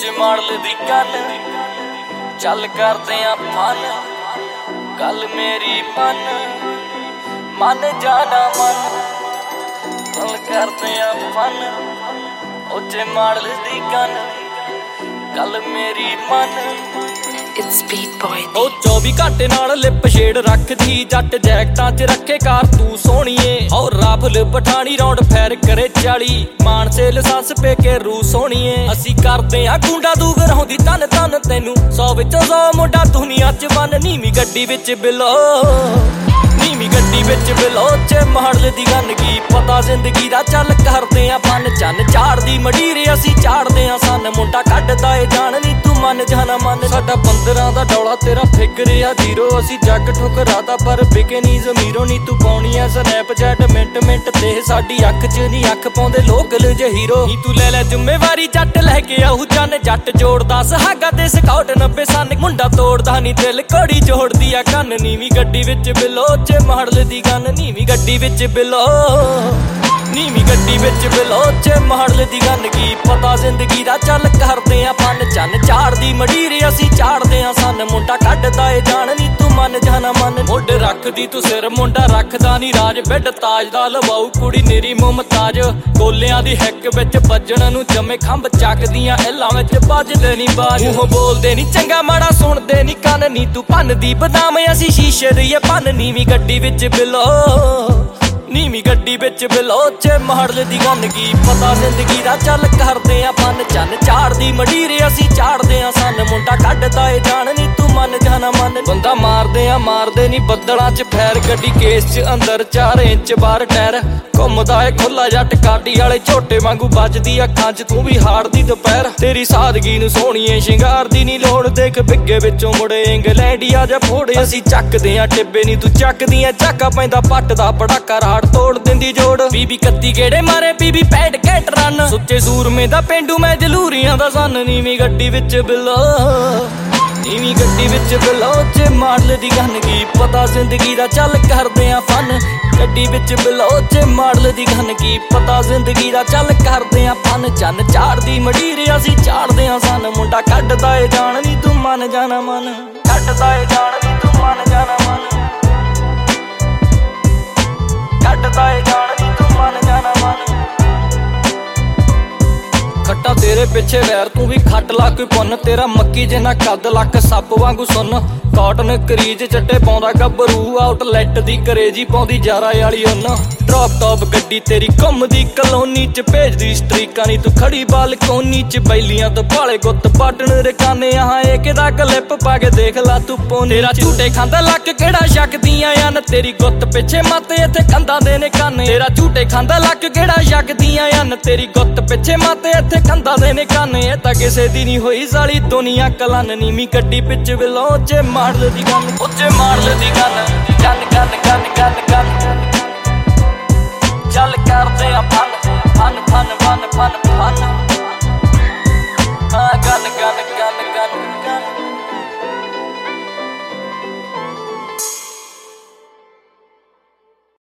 ਉੱਚੇ ਮਾਡਲ ਦੀ ਗੱਲ ਚੱਲ ਕਰਦੇ ਆ ਫਨ ਗੱਲ ਮੇਰੀ ਮਨ ਜਾਣਾ ਮਨ ਚੱਲ ਕਰਦੇ ਆ ਫਨ ਉੱਚੇ ਮਾਡਲ ਦੀ ਗੱਲ ਮੇਰੀ It's Beat Boy ਉਹ 24 ਘੰਟੇ ਨਾਲ ਲਿਪ ਸ਼ੇਡ ਰੱਖਦੀ ਜੱਟ ਜੈਕਟਾਂ 'ਚ ਰੱਖੇ ਕਾਰ ਤੂੰ ਸੋਹਣੀਏ ਔਰ ਰਾਫਲ ਪਠਾਣੀ ਰੌਂਡ ਫੈਰ ਕਰੇ 40 ਮਾਨਸੇ ਲਾਇਸੈਂਸ ਪੇ ਕੇ ਰੂ ਸੋਹਣੀਏ ਅਸੀਂ ਕਰਦੇ ਆ ਗੁੰਡਾ ਦੂ ਗਰਾਉਂਦੀ ਤਨ ਤੈਨੂੰ 100 ਵਿੱਚੋਂ 100 ਮੁੰਡਾ ਦੁਨੀਆ 'ਚ ਬੰਨ ਨੀਵੀਂ ਗੱਡੀ ਵਿੱਚ ਬਿਲੋ ਨੀਵੀਂ ਗੱਡੀ ਵਿੱਚ ਬਿਲੋਚ ਮਾਡਲ ਦੀ ਗਨ ਕੀ ਪਤਾ ਜ਼ਿੰਦਗੀ ਦਾ ਚੱਲ ਕਰਦੇ ਆ ਫਨ ਚੰਨ ਝਾੜਦੀ ਮਡੀਰ ਅਸੀਂ ਝਾੜਦੇ ਆ ਸਨ ਮੁੰਡਾ ਕੱਢਦਾ ਏ ਜਾਣ ਨੀ ਤੂੰ ਮਨ ਜਾਣਾ ਮਨ ਸਾਡਾ 15 ਦਾ ਡੌਲਾ ਤੇਰਾ ਫਿਕਰ ਆ ਜ਼ੀਰੋ ਅਸੀਂ ਜੱਗ ਠੁਕਰਾਦਾ ਪਰ ਵਿਕੇ ਨੀ ਜ਼ਮੀਰੋ ਨੀ ਤੂੰ ਪਾਉਣੀ ਆ ਸਨੈਪਚੈਟ ਮਿੰਟ ਤੇ ਸਾਡੀ ਅੱਖ 'ਚ ਨੀ ਅੱਖ ਪਾਉਂਦੇ ਲੋਕਲ ਜੇ ਹੀਰੋ ਨੀ ਤੂੰ ਲੈ ਜ਼ਿੰਮੇਵਾਰੀ ਜੱਟ ਲੈ ਕੇ ਆਉ ਚੰਨ ਜੱਟ ਜੋੜਦਾ ਸਹਾਗਾ ਤੇ ਸਕਾਊਟ 90 ਸਨ ਮੁੰਡਾ ਤੋੜਦਾ ਨੀ ਦਿਲ ਕੋੜੀ ਜੋੜਦੀ ਆ ਕੰਨ ਨੀਵੀਂ ਗੱਡੀ ਵਿੱਚ ਬਿਲੋਚ ਮਾਡਲ ਦੀ ਗਨ ਨੀਵੀਂ ਗੱਡੀ ਵਿੱਚ ਬਿਲੋ ਨੀਵੀਂ ਗੱਡੀ ਵਿੱਚ ਬਿਲੋਚ ਮਾਡਲ ਦੀ ਗਨ ਕੀ ਪਤਾ ਜ਼ਿੰਦਗੀ ਦਾ ਚੱਲ ਕਰਦੇ ਆ ਫਨ ਚੰਨ ਝਾੜਦੀ ਮਡੀਰ ਅਸੀਂ ਝਾੜਦੇ ਆ ਸਨ ਮੁੰਡਾ ਕੱਢਦਾ ਏ ਜਾਣ ਨੀ ਤੂੰ ਮਨ ਜਾਣਾ ਮਨ ਮੋਢੇ ਰੱਖਦੀ ਤੂੰ ਸਿਰ ਮੁੰਡਾ ਰੱਖਦਾ ਨੀ ਰਾਜ ਬਿੱਡ ਤਾਜ ਦਾ ਲਵਾਉ ਕੁੜੀ ਨੀਰੀ ਮੁਮਤਾਜ ਗੋਲਿਆਂ ਦੀ ਹਿੱਕ ਵਿੱਚ ਵੱਜਣ ਨੂੰ ਜੰਮੇ ਖੰਭ ਚੱਕਦੀਆਂ ਐਲਾਂ ਵਿੱਚ ਵੱਜਦੇ ਨੀ ਬਾਜ ਮੂੰਹ ਬੋਲਦੇ ਨੀ ਚੰਗਾ ਮਾੜਾ ਸੁਣਦੇ ਨੀ ਕੰਨ ਨੀ ਤੂੰ ਭੰਨਦੀ ਬਦਾਮ ਅਸੀਂ ਸ਼ੀਸ਼ੇ ਦੀ ਭੰਨ ਨੀਵੀਂ ਗੱਡੀ ਵਿੱਚ ਬਿਲੋ ਨੀਵੀਂ ਗੱਡੀ ਵਿੱਚ ਬਿਲੋਚ ਮਾਡਲ ਦੀ ਗਨ ਕੀ ਪਤਾ ਜ਼ਿੰਦਗੀ ਦਾ ਚੱਲ ਕਰਦੇ ਆ ਫਨ ਚੰਨ ਝਾੜਦੀ ਮਡੀਰ ਅਸੀਂ ਝਾੜਦੇ ਆ ਸਨ ਮੁੰਡਾ ਕੱਢਦਾ ਏ ਜਾਣ ਨੀ ਤੂੰ ਮਨ ਜਾਣਾ ਮਨ ਬੰਦਾ ਮਾਰਦੇ ਨੀ ਬੱਦਲਾਂ 'ਚ ਫੈਰ ਗੱਡੀ ਕੇਸ 'ਚ ਅੰਦਰ 4 ਇੰਚ ਬਾਹਰ ਟਾਇਰ ਘੁੰਮਦਾ ਏ ਖੁੱਲਾ ਜੱਟ ਕਾਡੀ ਵਾਲੇ ਝੋਟੇ ਵਾਂਗੂ ਵੱਜਦੀ ਅੱਖਾਂ 'ਚ ਤੂੰ ਵੀ ਹਾਰਦੀ ਦੁਪਹਿਰ ਤੇਰੀ ਸਾਦਗੀ ਨੂੰ ਸੋਹਣੀਏ ਸ਼ਿੰਗਾਰ ਦੀ ਨੀ ਲੋੜ ਦੇਖ ਬਿੱਗੇ ਵਿੱਚੋਂ ਮੁੜੇ ਇੰਗਲੈਂਡੀਆ ਜਾਂ ਫੋੜੇ ਅਸੀਂ ਚੱਕਦੇ ਆ ਟਿੱਬੇ ਨੀ ਤੂੰ ਚੱਕਦੀ ਆ ਝਾਕਾ ਪੈਂਦਾ ਪੱਟ ਦਾ ਪੜਾਕਾ ਰਾੜ ਤੋੜ ਦਿੰਦੀ ਜੋੜ ਬੀਬੀ 31 ਗੇੜੇ ਮਾਰੇ ਬੀਬੀ 65 ਘੈਂਟ ਰਨ ਸੁੱਚੇ ਸੂਰਮੇ ਦਾ ਪਿੰਡੂ ਮੈਂ ਜਲੂਰੀਆਂ ਦਾ ਸਨ ਨੀਵੀਂ ਗੱਡੀ ਵਿੱਚ ਬਿਲੋ ਨੀਵੀਂ ਗੱਡੀ ਵਿੱਚ ਬਿਲੋਚ ਮਾਡਲ ਦੀ ਗਨ ਕੀ ਪਤਾ ਜ਼ਿੰਦਗੀ ਦਾ ਚੱਲ ਕਰਦੇ ਆ ਫਨ ਗੱਡੀ ਵਿੱਚ ਬਿਲੋਚ ਮਾਡਲ ਦੀ ਗਨ ਕੀ ਪਤਾ ਜ਼ਿੰਦਗੀ ਦਾ ਚੱਲ ਕਰਦੇ ਆ ਫਨ ਚੰਨ ਝਾੜਦੀ ਮਡੀਰ ਅਸੀਂ ਝਾੜਦੇ ਆ ਸਨ ਮੁੰਡਾ ਕੱਢਦਾ ਏ ਜਾਣ ਨੀ ਤੂੰ ਮਨ ਜਾਣਾ ਮਨ ਕੱਢਦਾ ਏ ਜਾਣ ਨੀ ਤੂੰ ਮਨ ਜਾਣਾ ਮਨ ਕੱਢਦਾ ਏ ਜਾਣ ਨੀ ਤੂੰ ਮਨ ਜਾਣਾ ਮਨ ਖੱਟਾ ਤੇਰੇ ਪਿੱਛੇ ਵੈਰ ਤੂੰ ਵੀ ਖੱਟ ਲਾ ਕੋਈ ਪੁੰਨ ਤੇਰਾ ਮੱਕੀ ਜਿੰਨਾ ਕੱਦ ਲੱਕ ਸੱਪ ਵਾਂਗੂ ਸੁੰਨ ਕਾਟਨ ਕਰੀਜ ਚੱਟੇ ਪਾਉਂਦਾ ਗੱਭਰੂ ਆਊਟਲੈਟ ਦੀ ਕਰੇਜੀ ਪਾਉਂਦੀ ਜਾਰਾ ਵਾਲੀ ਉਹਨ ਡ੍ਰੌਪ ਟੌਪ ਗੱਡੀ ਤੇਰੀ ਘੁੰਮਦੀ ਕਲੋਨੀ 'ਚ ਭੇਜਦੀ ਸਟਰੀਕਾਂ ਨੀ ਤੂੰ ਖੜੀ ਬਾਲਕੋਨੀ 'ਚ ਬੈਲੀਆਂ ਤੋਂ ਭਾਲੇ ਗੁੱਤ ਪਾਟਣ ਰਕਾਨੇ ਆਹ ਏ ਕਿਦਾ ਕਲਿੱਪ ਪਾ ਕੇ ਦੇਖ ਲਾ ਤੂੰ ਪੋਨੀ ਤੇਰਾ ਝੂਟੇ ਖਾਂਦਾ ਲੱਕ ਕਿਹੜਾ ਸ਼ੱਕਦੀਆਂ ਹਨ ਤੇਰੀ ਗੁੱਤ ਪਿੱਛੇ ਮਾਤੇ ਇੱਥੇ ਕੰਧਾਂ ਦੇ ਨੇ ਕੰਨ ਤੇਰਾ ਝੂਟੇ ਖਾਂਦਾ ਲੱਕ ਕਿਹੜਾ ਸ਼ੱਕਦੀਆਂ ਹਨ ਤੇਰੀ ਗੁੱਤ ਪਿੱਛੇ ਮਾਤੇ ਇੱਥੇ ਕੰਧਾਂ ਦੇ ਨੇ ਕੰਨ ਇਹ ਤਾਂ ਕਿਸੇ ਦੀ ਨੀ ਹੋਈ ਸਾਲੀ ਦੁਨੀਆ ਕਲਨ ਨੀਵੀਂ ਗੱਡੀ ਵਿੱਚ ਬਿਲੋਚ ਮਾਡਲ ਦੀ ਗਨ ਉੱਚੇ ਮਾਡਲ ਦੀ ਗਨ ਚੱਲ ਕਰਦੇ ਆ ਫਨ ਹਾਂ ਗਨ